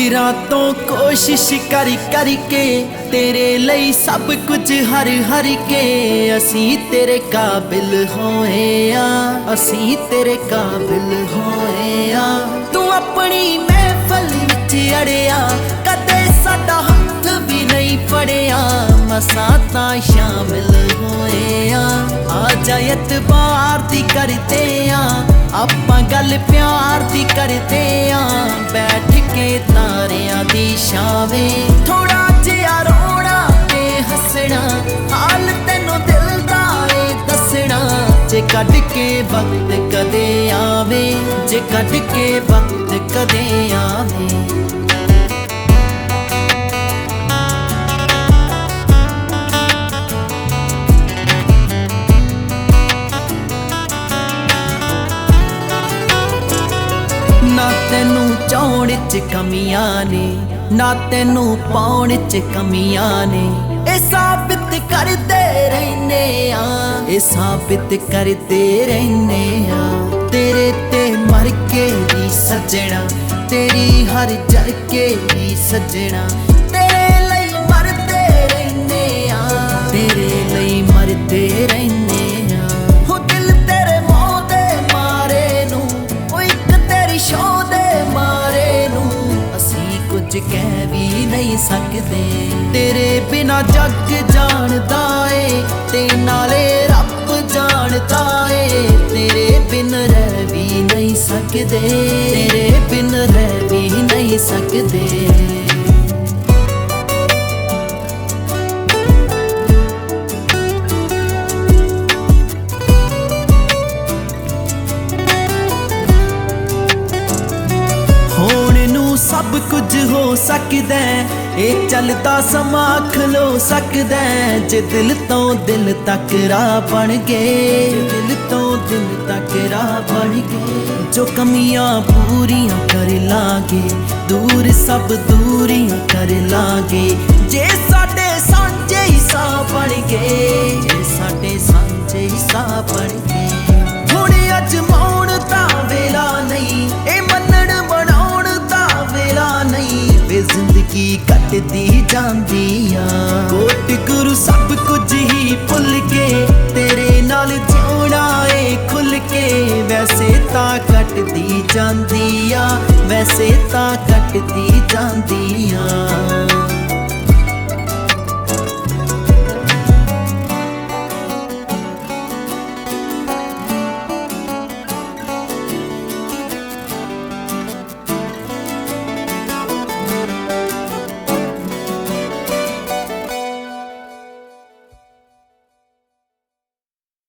दिरां तो कोशिश कर के तेरे लई सब कुछ हर के असी तेरे काबिल होए आ, असी तेरे काबिल होए आ। तू अपनी महफल विच अड़िया कदे साडा हथ भी नहीं फड़िया, मसा तां शामिल होए आ जा एतबार दी करते आ, आपां गल प्यार दी करते आ। बैठ के तारियां दी छावें थोड़ा जिहा रोना ते हसना, हाल तैनू दिल दा ए दसना। जे कढ के वक्त कदे आवे, जे कढ के वक्त कदे आवे। ना तैनू चाउण च कमियां ने, ना तैनू पाउण च कमियां ने, ए साबित करदे रहने आ, ए साबित करदे रहने आ। तेरे ते मर के भी सजना, तेरी हर जर के भी सजना, तेरे लई मरदे रहने आ, तेरे लई मरदे रहने आ। हो दिल तेरे मोह दे मारे नू, ओ इक तेरी शो दे मारे नू, असी कुछ कह भी नहीं सकदे। तेरे बिना जग जानदा ए ते नाले रब जानदा ए, तेरे बिन रह भी नहीं सकदे, तेरे बिन रह भी नहीं सकदे। सब कुछ हो सकदा ए चलदा समा खलो सकदा, जे दिल तो दिल तक राह बन गए, दिल तो दिल तक राह बन गए। जो कमियां पूरियां कर लागे, दूर सब दूरियां कर लागे, जे साडे सांझे हिस्सा बन गए, जे साडे सांझे हिस्सा बन गए। हुण अजमाउण दा वेला नहीं, ए मनण बनाउण दा वेला नहीं, वे जिंदगी कटदी जांदी आ। कोट गुरु सब कुछ ही भुल के तेरे नाल जिउणा ए खुल के, वैसे तां कटदी जांदी आ, वैसे तां कटदी जांदी आ।